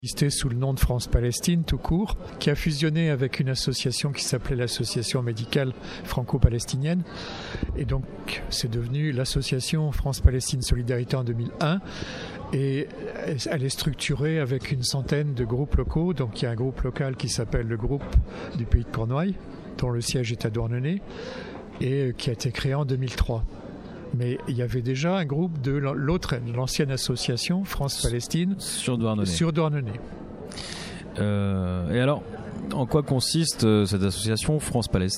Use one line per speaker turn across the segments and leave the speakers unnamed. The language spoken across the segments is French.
existait sous le nom de France-Palestine tout court, qui a fusionné avec une association qui s'appelait l'Association médicale franco-palestinienne. Et donc, c'est devenu l'Association France-Palestine Solidarité en 2001. Et elle est structurée avec une centaine de groupes locaux. Donc, il y a un groupe local qui s'appelle le groupe du Pays de Cornouailles, dont le siège est à Douarnenez, et qui a été créé en 2003. Mais il y avait déjà un groupe de l'ancienne association France-Palestine
sur Douarnenez. Et alors, en quoi consiste cette association France-Palestine ?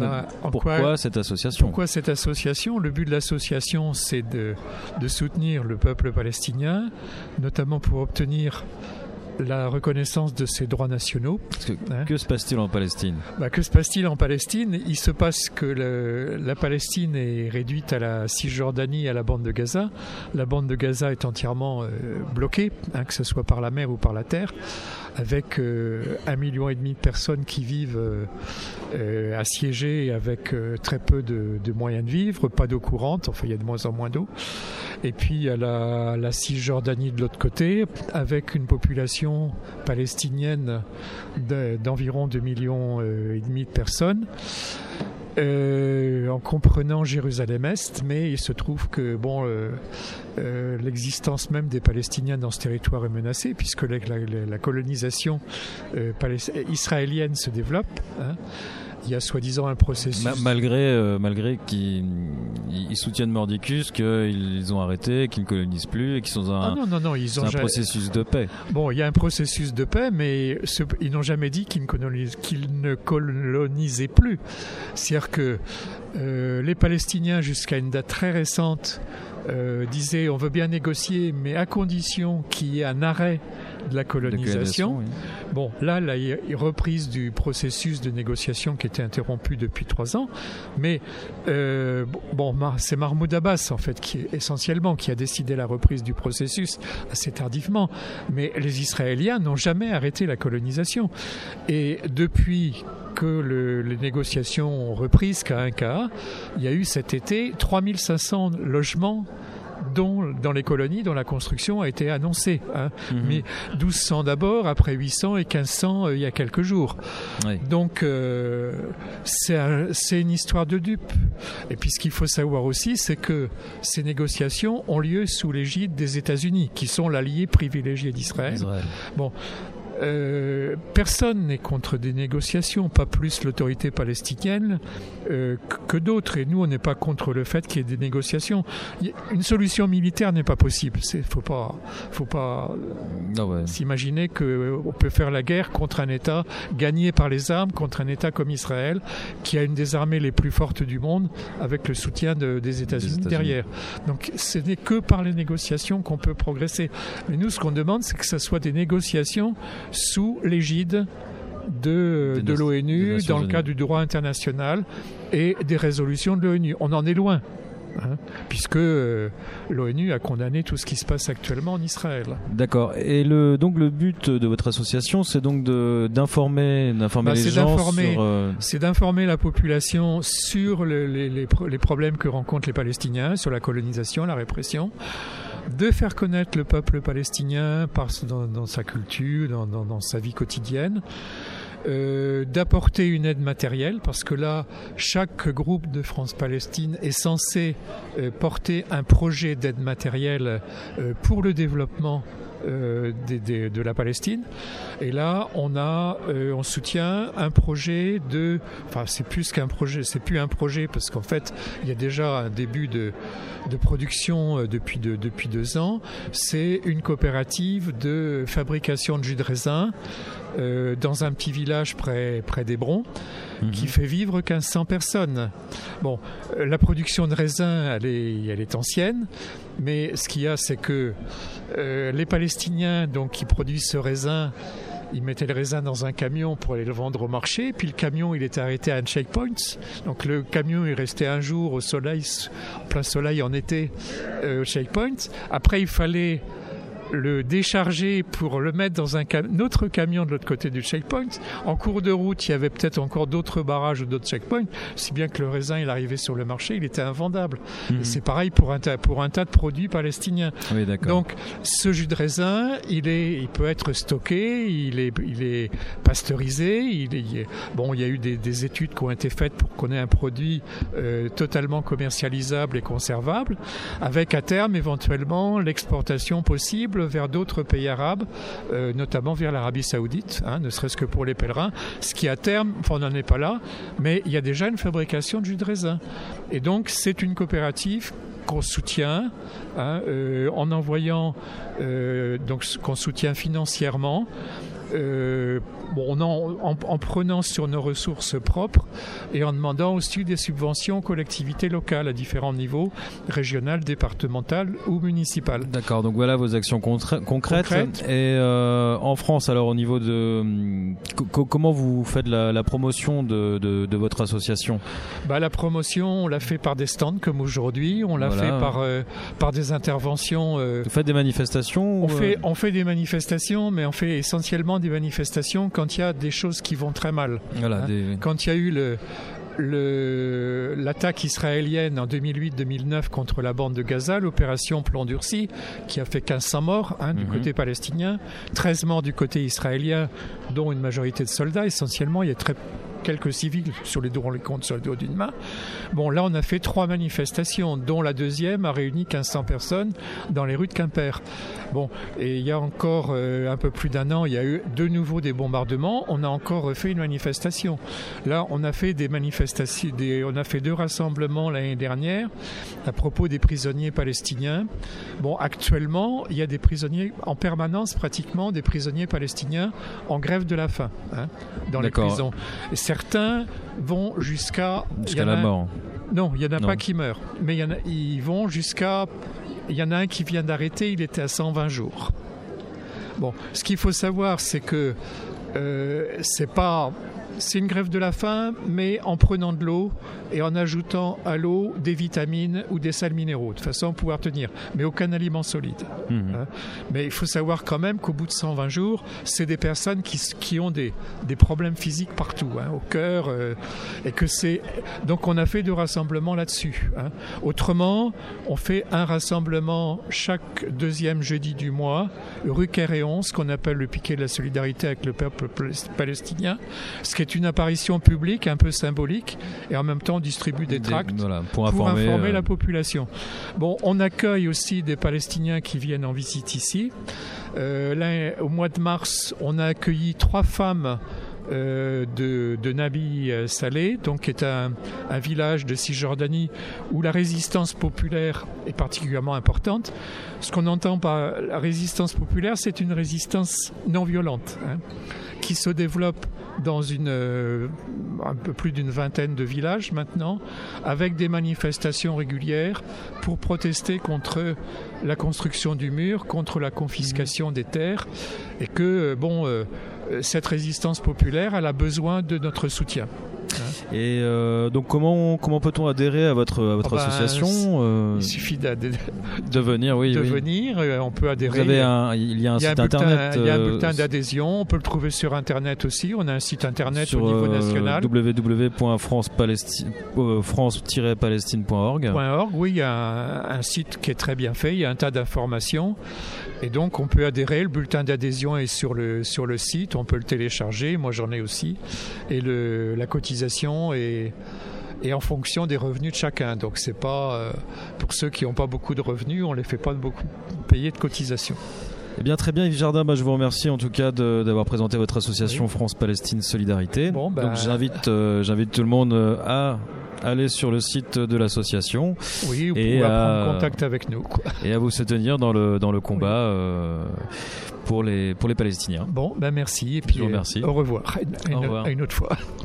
Pourquoi cette association ?
Pourquoi cette association ? Le but de l'association, c'est de soutenir le peuple palestinien, notamment pour obtenir la reconnaissance de ses droits nationaux.
Que se passe-t-il en Palestine ?
Que se passe-t-il en Palestine ? Il se passe que la Palestine est réduite à la Cisjordanie et à la bande de Gaza. La bande de Gaza est entièrement bloquée, que ce soit par la mer ou par la terre, avec 1,5 million de personnes qui vivent assiégées avec très peu de moyens de vivre, pas d'eau courante, enfin il y a de moins en moins d'eau. Et puis il y a la Cisjordanie de l'autre côté, avec une population palestinienne d'environ 2,5 millions de personnes, en comprenant Jérusalem-Est, mais il se trouve que l'existence même des Palestiniens dans ce territoire est menacée, puisque la colonisation israélienne se développe. Il y a soi-disant un processus.
Malgré qu'ils soutiennent Mordicus, qu'ils ont arrêté, qu'ils ne colonisent plus et qu'ils sont dans un processus de paix.
Bon, il y a un processus de paix, mais ils n'ont jamais dit qu'ils ne colonisaient plus. C'est-à-dire que les Palestiniens, jusqu'à une date très récente, disaient on veut bien négocier, mais à condition qu'il y ait un arrêt de la colonisation. Oui. Bon, là, il y a une reprise du processus de négociation qui était interrompu depuis 3 ans, mais c'est Mahmoud Abbas, en fait, qui a décidé la reprise du processus assez tardivement, mais les Israéliens n'ont jamais arrêté la colonisation. Et depuis que les négociations ont repris cas un cas, il y a eu cet été 3500 logements dans les colonies dont la construction a été annoncée. Mais 1200 d'abord, après 800 et 1500 il y a quelques jours. Oui. Donc c'est une histoire de dupes. Et puis ce qu'il faut savoir aussi, c'est que ces négociations ont lieu sous l'égide des États-Unis, qui sont l'allié privilégié d'Israël. Bon. Personne n'est contre des négociations, pas plus l'autorité palestinienne que d'autres. Et nous, on n'est pas contre le fait qu'il y ait des négociations. Une solution militaire n'est pas possible. Faut pas s'imaginer qu'on peut faire la guerre contre un État gagné par les armes, contre un État comme Israël, qui a une des armées les plus fortes du monde, avec le soutien des États-Unis derrière. Donc, ce n'est que par les négociations qu'on peut progresser. Mais nous, ce qu'on demande, c'est que ce soit des négociations sous l'égide de l'ONU, dans le cadre du droit international et des résolutions de l'ONU. On en est loin, puisque l'ONU a condamné tout ce qui se passe actuellement en Israël.
D'accord. Et donc le but de votre association, c'est donc d'informer les gens
c'est d'informer la population sur les problèmes que rencontrent les Palestiniens, sur la colonisation, la répression, de faire connaître le peuple palestinien dans sa culture, dans sa vie quotidienne, d'apporter une aide matérielle, parce que là, chaque groupe de France-Palestine est censé porter un projet d'aide matérielle pour le développement de la Palestine. Et là, on soutient un projet c'est plus qu'un projet, c'est plus un projet, parce qu'en fait, il y a déjà un début de production depuis 2 ans. C'est une coopérative de fabrication de jus de raisin dans un petit village près d'Hébron, qui fait vivre 1500 personnes. Bon, la production de raisin, elle est ancienne, mais ce qu'il y a, c'est que les Palestiniens, donc, qui produisent ce raisin, ils mettaient le raisin dans un camion pour aller le vendre au marché, puis le camion, il était arrêté à un checkpoint. Donc le camion est resté un jour au soleil, plein soleil en été, au checkpoint. Après, il fallait le décharger pour le mettre dans un autre camion de l'autre côté du checkpoint. En cours de route, il y avait peut-être encore d'autres barrages ou d'autres checkpoints, si bien que le raisin, il arrivait sur le marché, il était invendable. Et c'est pareil pour un tas de produits palestiniens.
Oui, d'accord.
Donc, ce jus de raisin, il peut être stocké, il est pasteurisé. Il y a eu des études qui ont été faites pour qu'on ait un produit totalement commercialisable et conservable, avec à terme éventuellement l'exportation possible vers d'autres pays arabes, notamment vers l'Arabie Saoudite, ne serait-ce que pour les pèlerins, ce qui à terme, on n'en est pas là, mais il y a déjà une fabrication de jus de raisin. Et donc c'est une coopérative qu'on soutient en envoyant, donc qu'on soutient financièrement. En prenant sur nos ressources propres et en demandant aussi des subventions aux collectivités locales à différents niveaux, régionales, départementales ou municipales.
D'accord, donc voilà vos actions concrètes. Et en France, alors au niveau de... comment vous faites la promotion de votre association ?
La promotion, on l'a fait par des stands comme aujourd'hui, on l'a fait par des interventions...
Vous faites des manifestations
on fait des manifestations, mais on fait essentiellement des manifestations quand il y a des choses qui vont très mal. Quand il y a eu l'attaque israélienne en 2008-2009 contre la bande de Gaza, l'opération Plomb Durci, qui a fait 1500 morts du côté palestinien, 13 morts du côté israélien, dont une majorité de soldats. Essentiellement, il y a quelques civils sur les comptes sur le dos d'une main. Là, on a fait 3 manifestations, dont la deuxième a réuni 1500 personnes dans les rues de Quimper. Et il y a encore un peu plus d'un an, il y a eu de nouveau des bombardements. On a encore refait une manifestation. Là, on a fait des manifestations, on a fait 2 rassemblements l'année dernière à propos des prisonniers palestiniens. Actuellement, il y a des prisonniers en permanence, pratiquement des prisonniers palestiniens en grève de la faim dans les prisons. Et certains vont jusqu'à
la mort.
Non, il n'y en a pas qui meurent. Mais ils vont jusqu'à... Il y en a un qui vient d'arrêter, il était à 120 jours. Ce qu'il faut savoir, c'est que c'est une grève de la faim, mais en prenant de l'eau et en ajoutant à l'eau des vitamines ou des sels minéraux, de façon à pouvoir tenir, mais aucun aliment solide. Mais il faut savoir quand même qu'au bout de 120 jours, c'est des personnes qui ont des problèmes physiques partout, au cœur, et que c'est... Donc on a fait 2 rassemblements là-dessus. Autrement, on fait un rassemblement chaque 2e jeudi du mois, rue Quéréon, ce qu'on appelle le piquet de la solidarité avec le peuple palestinien, ce qui est une apparition publique un peu symbolique, et en même temps on distribue des tracts pour informer la population. On accueille aussi des Palestiniens qui viennent en visite ici. Là, au mois de mars, on a accueilli 3 femmes de Nabi Saleh, donc qui est un village de Cisjordanie où la résistance populaire est particulièrement importante. Ce qu'on entend par la résistance populaire, c'est une résistance non violente, qui se développe dans un peu plus d'une vingtaine de villages maintenant, avec des manifestations régulières pour protester contre la construction du mur, contre la confiscation des terres, et que cette résistance populaire, elle a besoin de notre soutien.
Et donc comment peut-on adhérer à votre association?
Il suffit
de venir,
venir, on peut adhérer.
Il y a un site internet.
Il y a un bulletin d'adhésion, on peut le trouver sur internet aussi. On a un site internet au niveau national.
www.france-palestine.org.
Oui, il y a un site qui est très bien fait, il y a un tas d'informations. Et donc on peut adhérer, le bulletin d'adhésion est sur le site, on peut le télécharger, moi j'en ai aussi. Et la cotisation est en fonction des revenus de chacun. Donc c'est pas pour ceux qui n'ont pas beaucoup de revenus, on les fait pas beaucoup payer de cotisation.
Eh bien, très bien, Yves Jardin, je vous remercie en tout cas d'avoir présenté votre association France-Palestine Solidarité. Donc j'invite tout le monde à aller sur le site de l'association.
Oui, ou à prendre contact avec nous.
Et à vous soutenir dans le combat pour les Palestiniens.
Merci, et puis
au revoir.
Au revoir, à une autre fois.